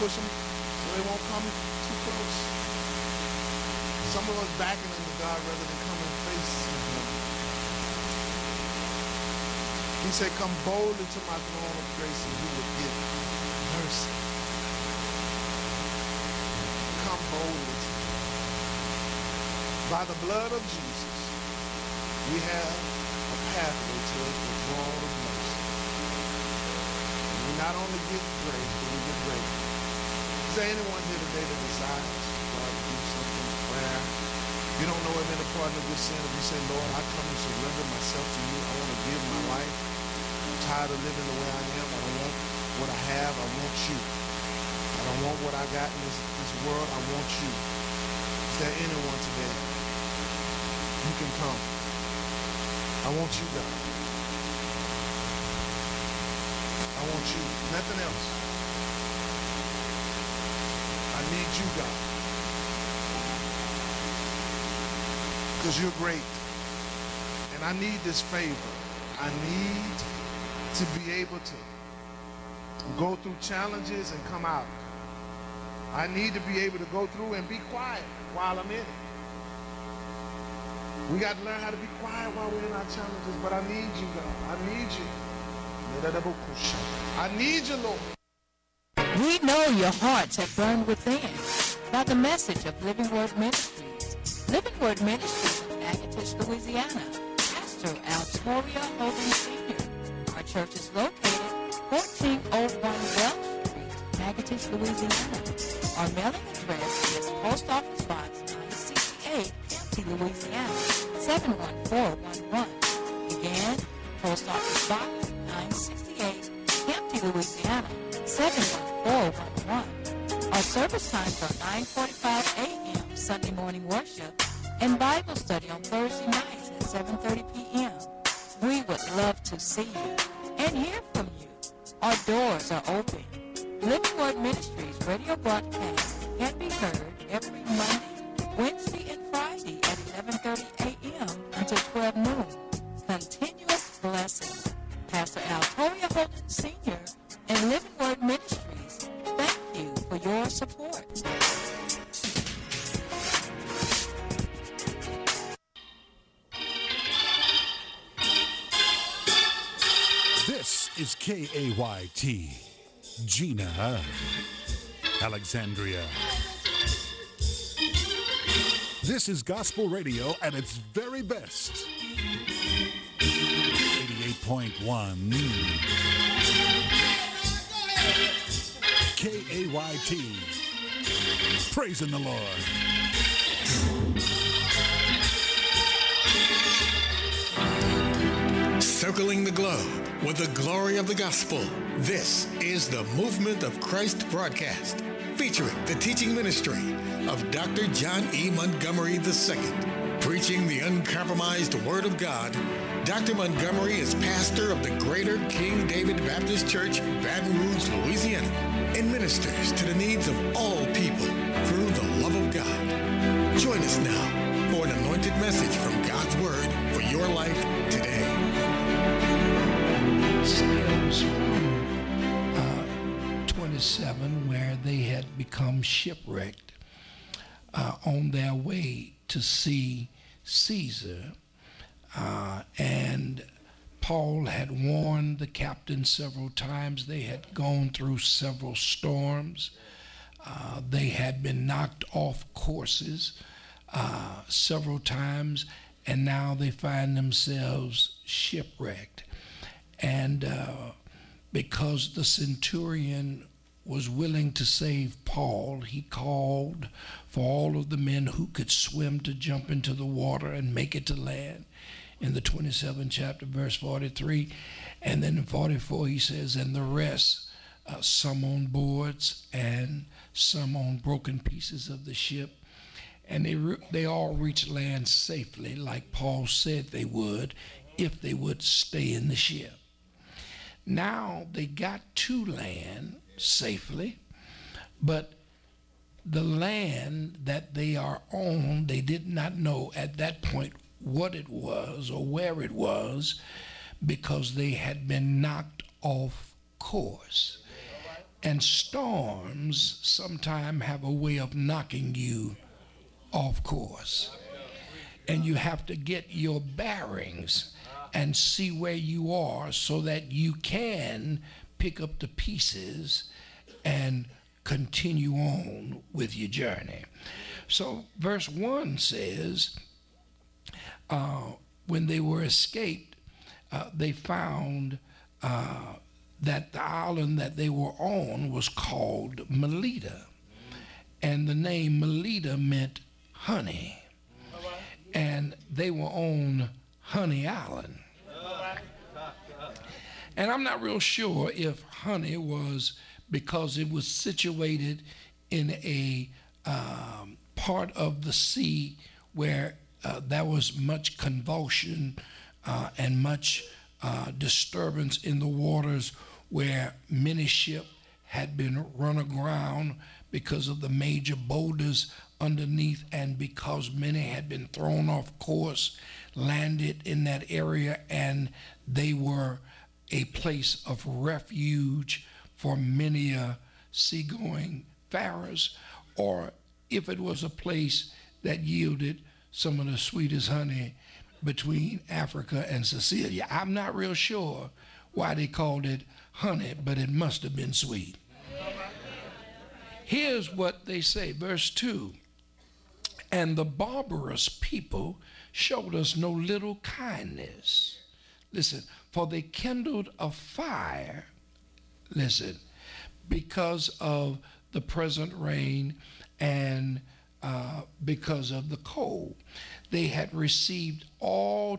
push them so they won't come too close. Some of us backing into God rather than coming facing Him. He said, come boldly to my throne of grace and He will give mercy. Come boldly to Him. By the blood of Jesus, we have a pathway to the throne of mercy. And we not only get grace, but we get great. Is there anyone here today that desires God to do something in prayer? You don't know Him in the pardon of your sin. If you say, Lord, I come and surrender myself to you. I want to give my life. I'm tired of living the way I am. I don't want what I have. I want you. I don't want what I got in this world. I want you. Is there anyone today? You can come. I want you, God. I want you. Nothing else. I need you, God. Because you're great. And I need this favor. I need to be able to go through challenges and come out. I need to be able to go through and be quiet while I'm in it. We got to learn how to be quiet while we're in our challenges, but I need you, God. I need you. I need you, Lord. We know your hearts have burned within by the message of Living Word Ministries. Living Word Ministries of Natchitoches, Louisiana. Pastor Altoria Hogan Sr. Our church is located 1401 Welch Street, Natchitoches, Louisiana. Our mailing address is Post Office Box 968, Kempty, Louisiana, 71411. Again, Post Office Box 968, Kempty, Louisiana, 71411. Our service times are 9:45 a.m. Sunday morning worship and Bible study on Thursday nights at 7:30 p.m. We would love to see you and hear from you. Our doors are open. Living Word Ministries radio broadcast can be heard every Monday, Wednesday, and Friday at 11:30 a.m. until 12 noon. Continuous blessing. Pastor Altoria Holden Sr. and Living Word Ministries, thank you for your support. This is KAYT, Gina, Alexandria. This is gospel radio at its very best. 88.1 KAYT. Praising the Lord. Circling the globe with the glory of the gospel. This is the Movement of Christ broadcast, featuring the teaching ministry of Dr. John E. Montgomery II. Preaching the uncompromised Word of God, Dr. Montgomery is pastor of the Greater King David Baptist Church, Baton Rouge, Louisiana, and ministers to the needs of all people through the love of God. Join us now for an anointed message from God's Word for your life today. Sailors from 27, where they had become shipwrecked on their way to see Caesar, and Paul had warned the captain several times. They had gone through several storms. They had been knocked off courses several times, and now they find themselves shipwrecked. And because the centurion was willing to save Paul, he called for all of the men who could swim to jump into the water and make it to land. In the 27th chapter, verse 43, and then in 44 he says, and the rest, some on boards and some on broken pieces of the ship, and they all reached land safely, like Paul said they would, if they would stay in the ship. Now they got to land safely, but the land that they are on, they did not know at that point what it was or where it was, because they had been knocked off course. And storms sometimes have a way of knocking you off course. And you have to get your bearings and see where you are so that you can pick up the pieces and continue on with your journey. So verse 1 says, when they were escaped, they found that the island that they were on was called Melita. And the name Melita meant honey. And they were on Honey Island. And I'm not real sure if honey was because it was situated in a part of the sea where there was much convulsion and much disturbance in the waters, where many ships had been run aground because of the major boulders underneath, and because many had been thrown off course, landed in that area, and they were a place of refuge for many seagoing farers, or if it was a place that yielded some of the sweetest honey between Africa and Sicilia. I'm not real sure why they called it honey, but it must have been sweet. Here's what they say, verse 2. And the barbarous people showed us no little kindness. Listen, for they kindled a fire, listen, because of the present rain and because of the cold. They had received all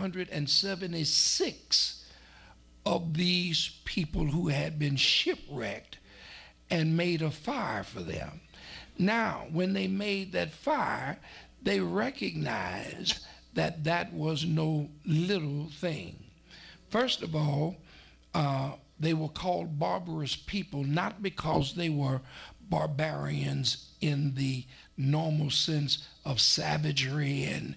276 of these people who had been shipwrecked and made a fire for them. Now, when they made that fire, they recognized that that was no little thing. First of all, they were called barbarous people, not because they were barbarians in the normal sense of savagery and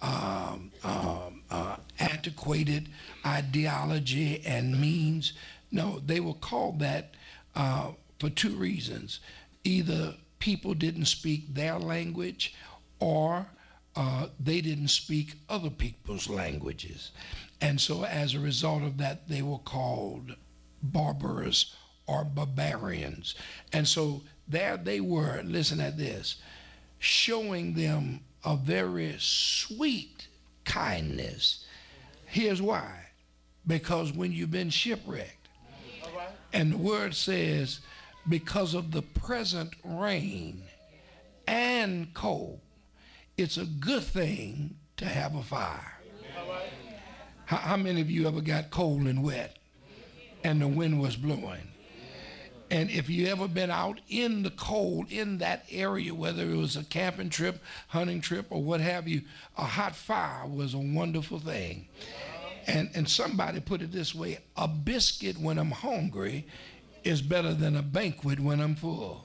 antiquated ideology and means. No, they were called that for two reasons. Either people didn't speak their language, or they didn't speak other people's languages. And so as a result of that, they were called barbarous or barbarians. And so there they were, listen at this, showing them a very sweet kindness. Here's why. Because when you've been shipwrecked, and the word says, because of the present rain and cold, it's a good thing to have a fire. How many of you ever got cold and wet and the wind was blowing? And if you ever been out in the cold in that area, whether it was a camping trip, hunting trip, or what have you, a hot fire was a wonderful thing. And somebody put it this way, a biscuit when I'm hungry is better than a banquet when I'm full.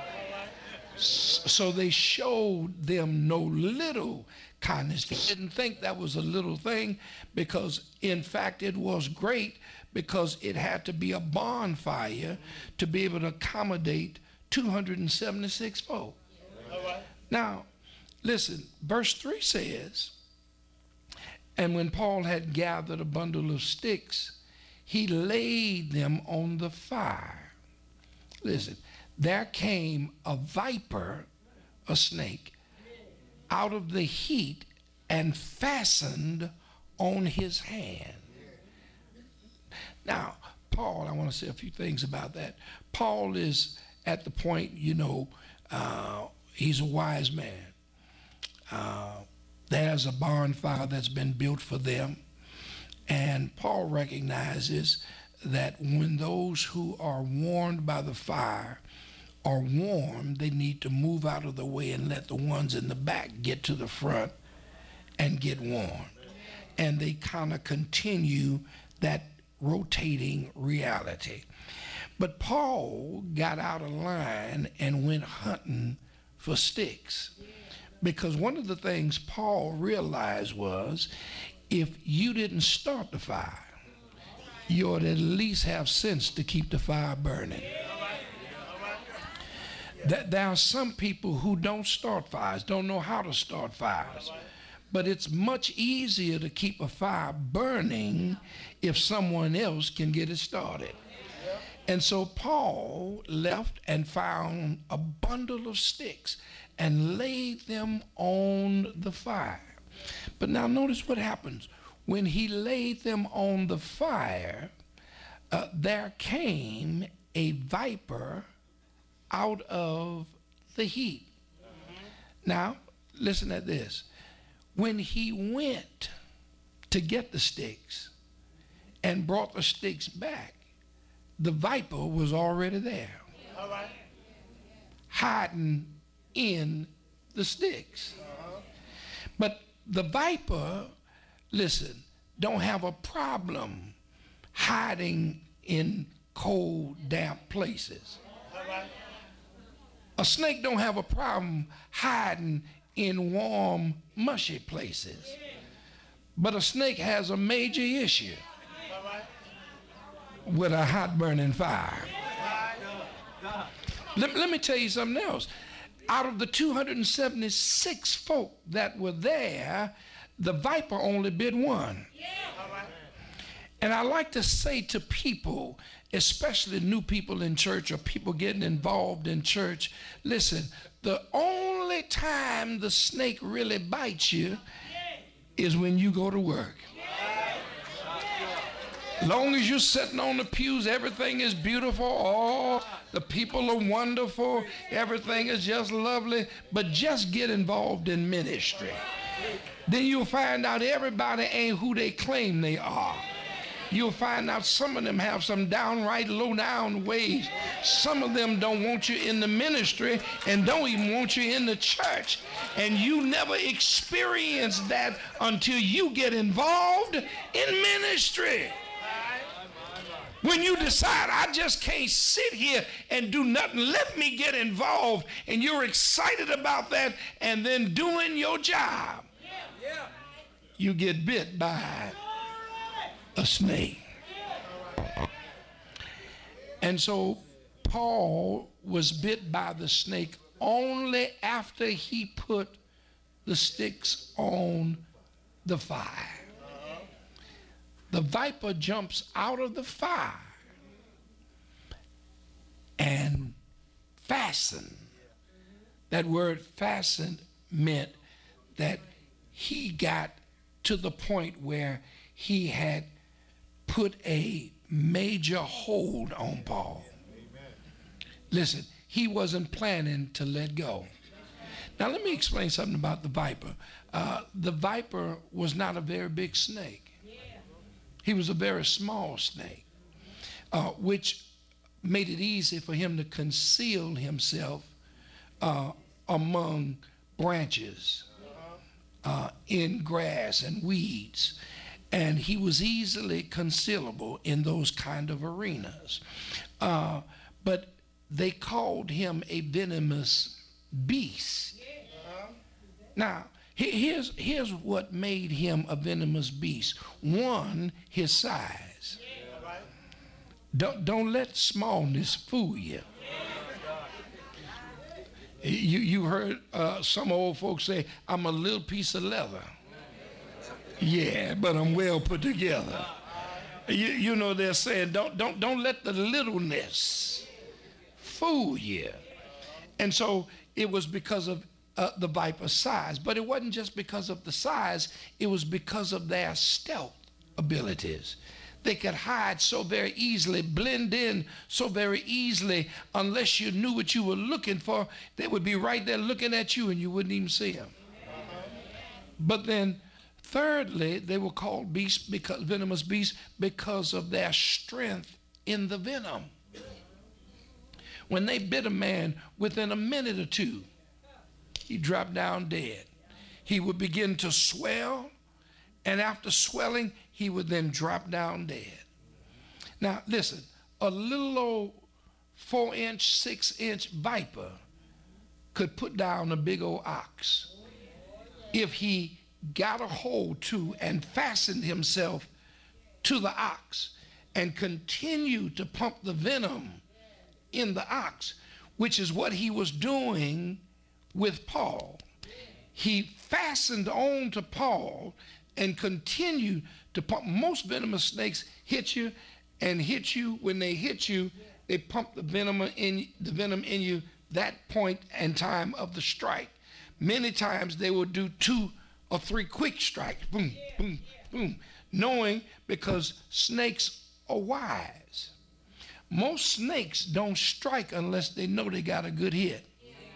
So they showed them no little kindness. They didn't think that was a little thing, because in fact it was great, because it had to be a bonfire to be able to accommodate 276 folk. Now, listen, verse 3 says, and when Paul had gathered a bundle of sticks, he laid them on the fire. Listen, there came a viper, a snake, out of the heat and fastened on his hand. Now, Paul, I want to say a few things about that. Paul is at the point, he's a wise man. There's a bonfire that's been built for them. And Paul recognizes that when those who are warmed by the fire are warm, they need to move out of the way and let the ones in the back get to the front and get warmed. And they kind of continue that rotating reality. But Paul got out of line and went hunting for sticks. Because one of the things Paul realized was, if you didn't start the fire, you ought to at least have sense to keep the fire burning. There are some people who don't start fires, don't know how to start fires. But it's much easier to keep a fire burning if someone else can get it started. And so Paul left and found a bundle of sticks and laid them on the fire. But now notice what happens. When he laid them on the fire, there came a viper out of the heat. Now, listen at this. When he went to get the sticks and brought the sticks back, the viper was already there, hiding in the sticks. But the viper, listen, don't have a problem hiding in cold, damp places. A snake don't have a problem hiding in warm, mushy places. But a snake has a major issue with a hot burning fire. Let me tell you something else. Out of the 276 folk that were there, the viper only bit one. And I like to say to people, especially new people in church or people getting involved in church, listen, the only time the snake really bites you is when you go to work. Long as you're sitting on the pews, everything is beautiful. Oh, the people are wonderful. Everything is just lovely. But just get involved in ministry. Then you'll find out everybody ain't who they claim they are. You'll find out some of them have some downright low-down ways. Some of them don't want you in the ministry and don't even want you in the church. And you never experience that until you get involved in ministry. When you decide, I just can't sit here and do nothing, let me get involved, and you're excited about that, and then doing your job, you get bit by a snake. And so Paul was bit by the snake only after he put the sticks on the fire. The viper jumps out of the fire and fastened. That word fastened meant that he got to the point where he had put a major hold on Paul. Listen, he wasn't planning to let go. Now let me explain something about the viper. The viper was not a very big snake. He was a very small snake, which made it easy for him to conceal himself among branches, in grass and weeds. And he was easily concealable in those kind of arenas. But they called him a venomous beast. Now, here's what made him a venomous beast. One, his size. Don't let smallness fool you. You heard some old folks say, I'm a little piece of leather. Yeah, but I'm well put together. You know they're saying, don't let the littleness fool you. And so it was because of the viper's size, but it wasn't just because of the size, it was because of their stealth abilities. They could hide so very easily, blend in so very easily. Unless you knew what you were looking for, they would be right there looking at you and you wouldn't even see them. But then thirdly, they were called beasts, because venomous beasts, because of their strength in the venom. When they bit a man, within a minute or two, he dropped down dead. He would begin to swell, and after swelling, he would then drop down dead. Now, listen, a little old 4-inch, 6-inch viper could put down a big old ox if he got a hold to and fastened himself to the ox and continued to pump the venom in the ox. which is what he was doing with Paul. He fastened on to Paul and continued to pump. Most venomous snakes hit you and hit you. When they hit you, they pump the venom in you that point and time of the strike. Many times they will do 2 or 3 quick strikes, boom, boom, boom, knowing because snakes are wise. Most snakes don't strike unless they know they got a good hit.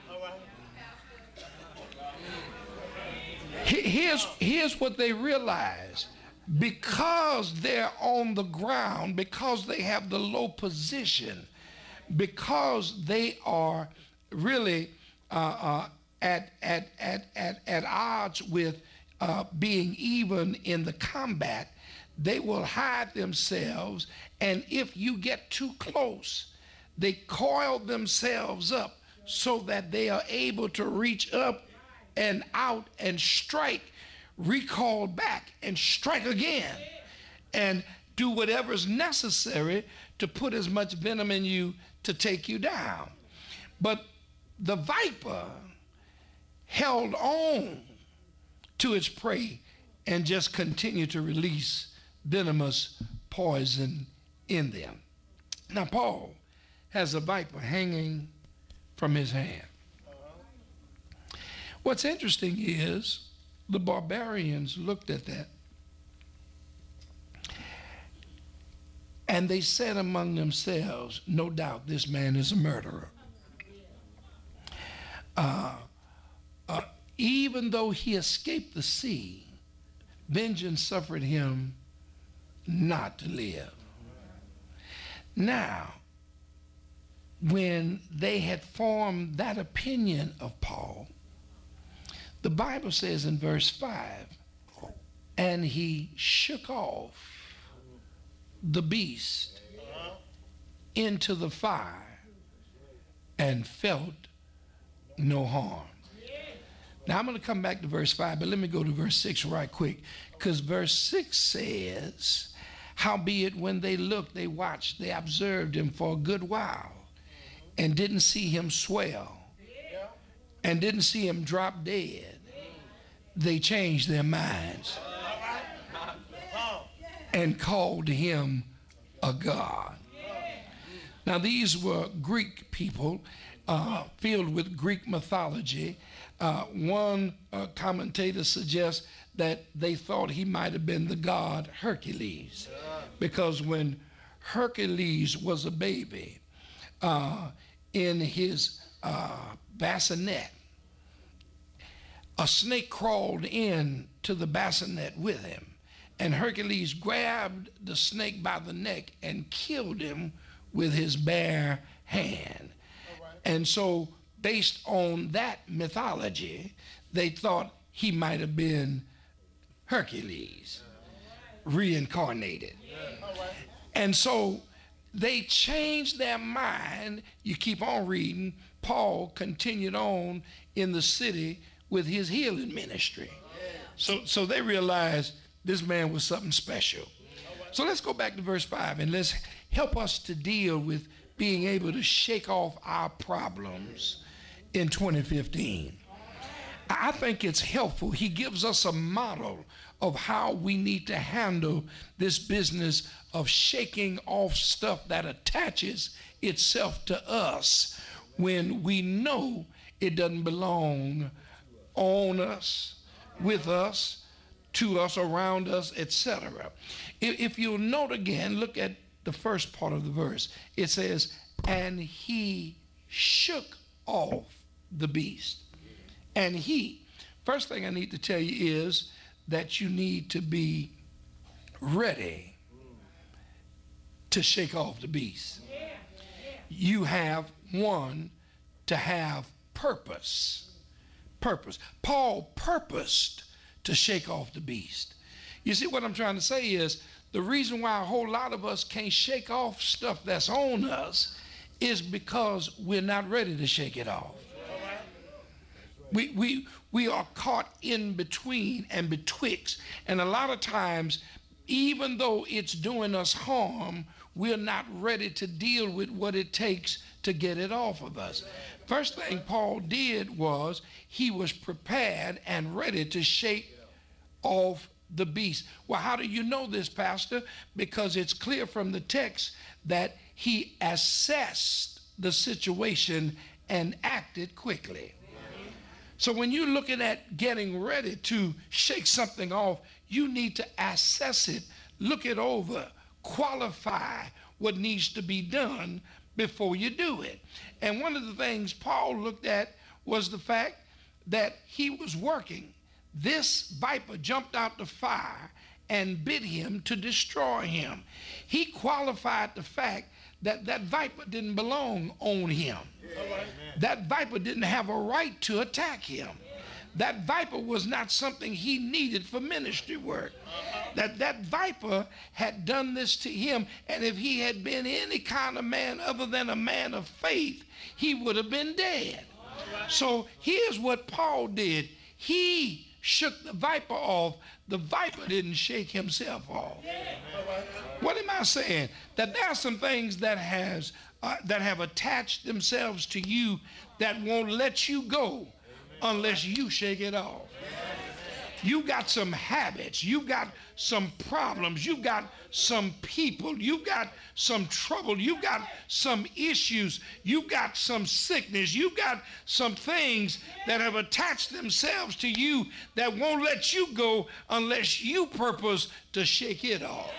Here's what they realize. Because they're on the ground, because they have the low position, because they are really at odds with being even in the combat, they will hide themselves, and if you get too close, they coil themselves up so that they are able to reach up and out and strike, recall back and strike again, and do whatever's necessary to put as much venom in you to take you down. But the viper held on to its prey and just continued to release venomous poison in them. Now Paul has a viper hanging from his hand. What's interesting is the barbarians looked at that and they said among themselves, no doubt this man is a murderer. Even though he escaped the sea, vengeance suffered him not to live. Now, when they had formed that opinion of Paul, the Bible says in verse 5, and he shook off the beast into the fire and felt no harm. Now I'm going to come back to verse 5, but let me go to verse 6 right quick, because verse 6 says, howbeit when they looked, they watched, they observed him for a good while and didn't see him swell and didn't see him drop dead, they changed their minds and called him a god. Now these were Greek people filled with Greek mythology. One commentator suggests that they thought he might have been the god Hercules, because when Hercules was a baby, in his bassinet, a snake crawled in to the bassinet with him, and Hercules grabbed the snake by the neck and killed him with his bare hand. And so based on that mythology, they thought he might have been Hercules reincarnated. And so they changed their mind. You keep on reading. Paul continued on in the city with his healing ministry. So they realized this man was something special. So let's go back to verse 5 and let's help us to deal with being able to shake off our problems in 2015. I think it's helpful. He gives us a model of how we need to handle this business of shaking off stuff that attaches itself to us when we know it doesn't belong on us, with us, to us, around us, etc. If you'll note again, look at the first part of the verse. It says, and he shook off the beast. And he, first thing I need to tell you is that you need to be ready to shake off the beast. You have, one, to have purpose. Purpose. Paul purposed to shake off the beast. You see, what I'm trying to say is the reason why a whole lot of us can't shake off stuff that's on us is because we're not ready to shake it off. We are caught in between and betwixt, and a lot of times, even though it's doing us harm, we're not ready to deal with what it takes to get it off of us. First thing Paul did was he was prepared and ready to shake off the beast. Well, how do you know this, Pastor? Because it's clear from the text that he assessed the situation and acted quickly. So when you're looking at getting ready to shake something off, you need to assess it, look it over, qualify what needs to be done before you do it. And one of the things Paul looked at was the fact that he was working. This viper jumped out the fire and bit him to destroy him. He qualified the fact that that viper didn't belong on him. That viper didn't have a right to attack him. That viper was not something he needed for ministry work. That viper had done this to him, and if he had been any kind of man other than a man of faith, he would have been dead. So here's what Paul did. He shook the viper off. The viper didn't shake himself off. What am I saying? That there are some things that have attached themselves to you that won't let you go unless you shake it off. You got some habits, you got some problems, you got some people, you got some trouble, you got some issues, you got some sickness, you got some things that have attached themselves to you that won't let you go unless you purpose to shake it off.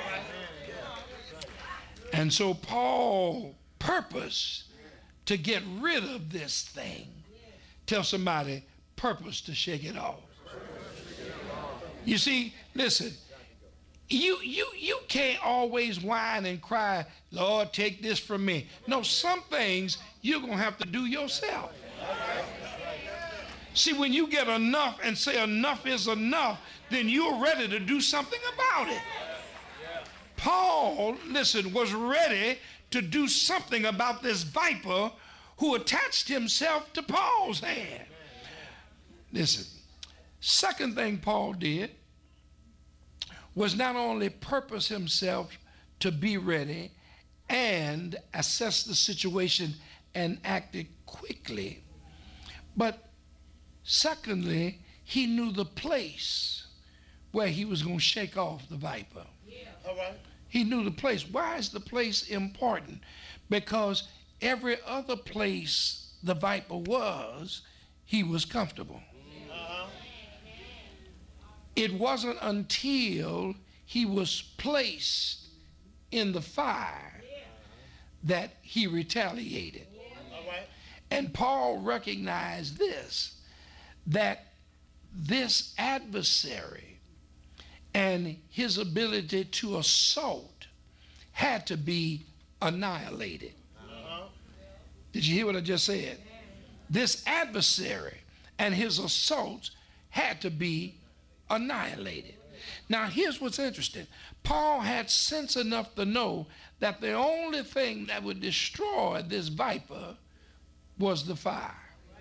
And so Paul purposed to get rid of this thing. Tell somebody, purpose to shake it off. You see, listen, you can't always whine and cry, Lord, take this from me. No, some things you're going to have to do yourself. See, when you get enough and say enough is enough, then you're ready to do something about it. Paul, listen, was ready to do something about this viper who attached himself to Paul's hand. Listen, second thing Paul did was not only purpose himself to be ready and assess the situation and acted quickly, but secondly, he knew the place where he was going to shake off the viper. All right. He knew the place. Why is the place important? Because every other place the viper was, he was comfortable. It wasn't until he was placed in the fire that he retaliated. And Paul recognized this, that this adversary and his ability to assault had to be annihilated. Did you hear what I just said? This adversary and his assaults had to be annihilated. Now here's what's interesting. Paul had sense enough to know that the only thing that would destroy this viper was the fire.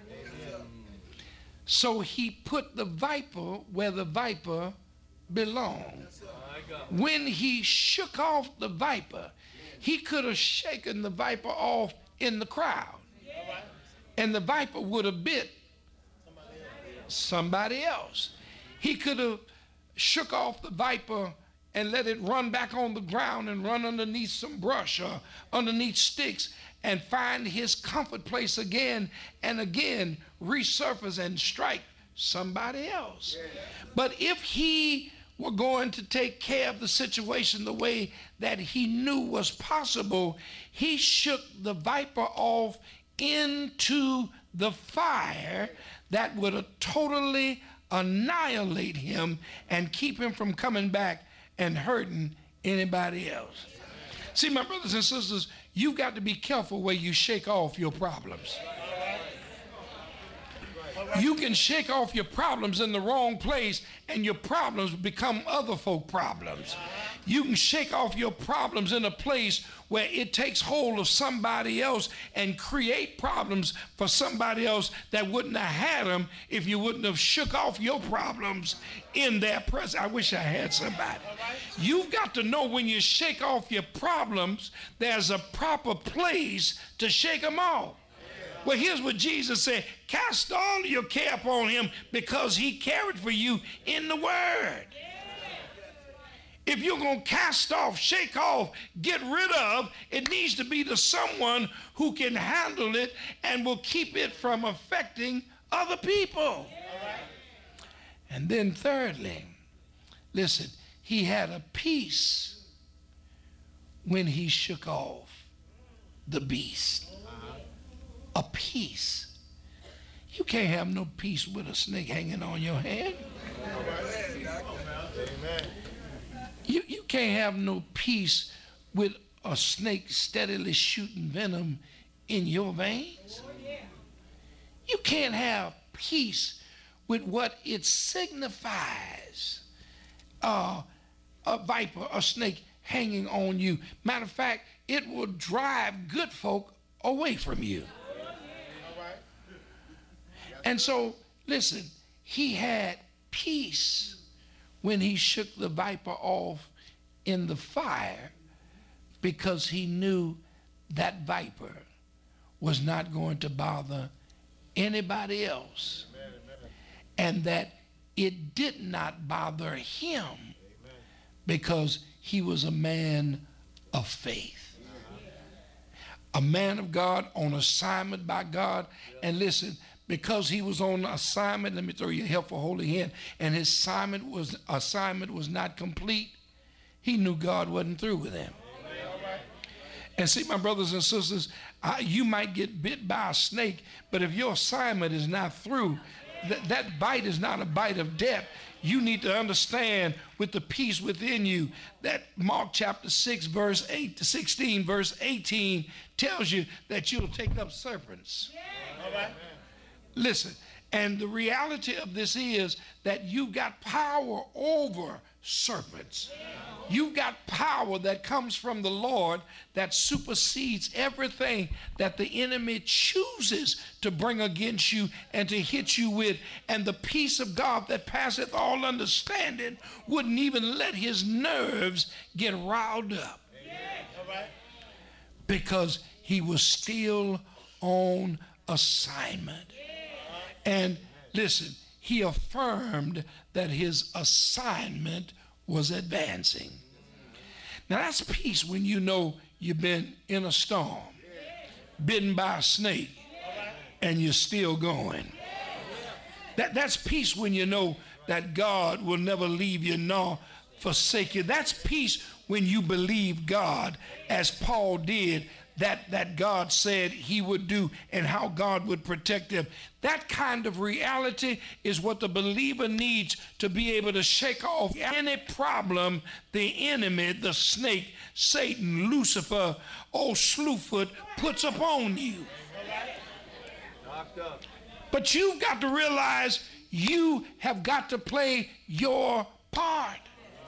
So he put the viper where the viper belonged. When he shook off the viper, he could have shaken the viper off in the crowd, and the viper would have bit somebody else. He could have shook off the viper and let it run back on the ground and run underneath some brush or underneath sticks and find his comfort place again and again, resurface and strike somebody else. But if he were going to take care of the situation the way that he knew was possible, he shook the viper off into the fire that would have totally annihilate him and keep him from coming back and hurting anybody else. See, my brothers and sisters, you've got to be careful where you shake off your problems. You can shake off your problems in the wrong place and your problems become other folk problems. You can shake off your problems in a place where it takes hold of somebody else and create problems for somebody else that wouldn't have had them if you wouldn't have shook off your problems in their presence. I wish I had somebody. You've got to know when you shake off your problems, there's a proper place to shake them off. Well, here's what Jesus said: cast all your care upon him because he carried for you in the word. If you're going to cast off, shake off, get rid of, it needs to be to someone who can handle it and will keep it from affecting other people. And then thirdly, listen, he had a peace when he shook off the beast. A peace. You can't have no peace with a snake hanging on your hand. Amen. You can't have no peace with a snake steadily shooting venom in your veins. You can't have peace with what it signifies. A viper, a snake hanging on you. Matter of fact, it will drive good folk away from you. And so, listen, he had peace when he shook the viper off in the fire, because he knew that viper was not going to bother anybody else. Amen. And that it did not bother him. Amen. Because he was a man of faith. A man of God on assignment by God. And listen, because he was on assignment, let me throw you a helpful holy hand, and his assignment was not complete, he knew God wasn't through with him. And see, my brothers and sisters, you might get bit by a snake, but if your assignment is not through, that bite is not a bite of death. You need to understand with the peace within you that Mark chapter 6, verse 8 to 16, verse 18 tells you that you'll take up serpents. All right. Listen, and the reality of this is that you've got power over serpents. You've got power that comes from the Lord that supersedes everything that the enemy chooses to bring against you and to hit you with. And the peace of God that passeth all understanding wouldn't even let his nerves get riled up, because he was still on assignment. And listen, he affirmed that his assignment was advancing. Now that's peace when you know you've been in a storm, bitten by a snake, and you're still going. That's peace when you know that God will never leave you nor forsake you. That's peace when you believe God, as Paul did, that God said he would do and how God would protect him. That kind of reality is what the believer needs to be able to shake off any problem the enemy, the snake, Satan, Lucifer, old Slewfoot puts upon you. But you've got to realize you have got to play your part.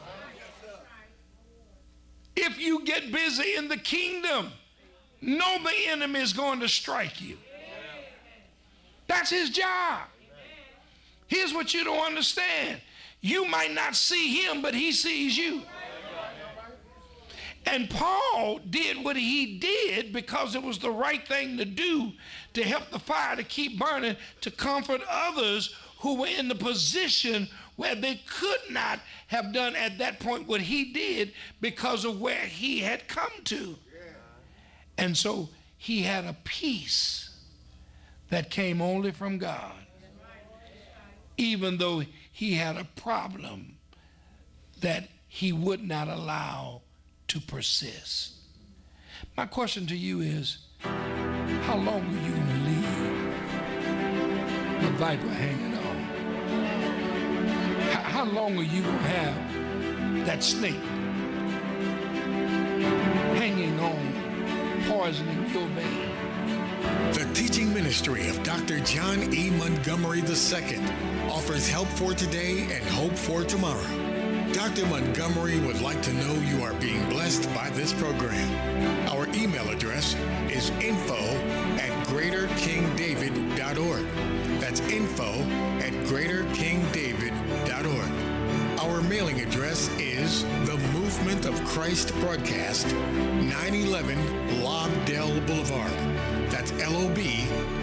If you get busy in the kingdom, know the enemy is going to strike you. That's his job. Here's what you don't understand. You might not see him, but he sees you. And Paul did what he did because it was the right thing to do to help the fire to keep burning, to comfort others who were in the position where they could not have done at that point what he did because of where he had come to. And so he had a peace that came only from God, even though he had a problem that he would not allow to persist. My question to you is, how long are you going to leave the viper hanging on? How long are you going to have that snake hanging on, poisoning your vein? The teaching ministry of Dr. John E. Montgomery II offers help for today and hope for tomorrow. Dr. Montgomery would like to know you are being blessed by this program. Our email address is info@greaterkingdavid.org. That's info@greaterkingdavid.org. Our mailing address is The Movement of Christ Broadcast, 911 Lobdell Boulevard. That's LOB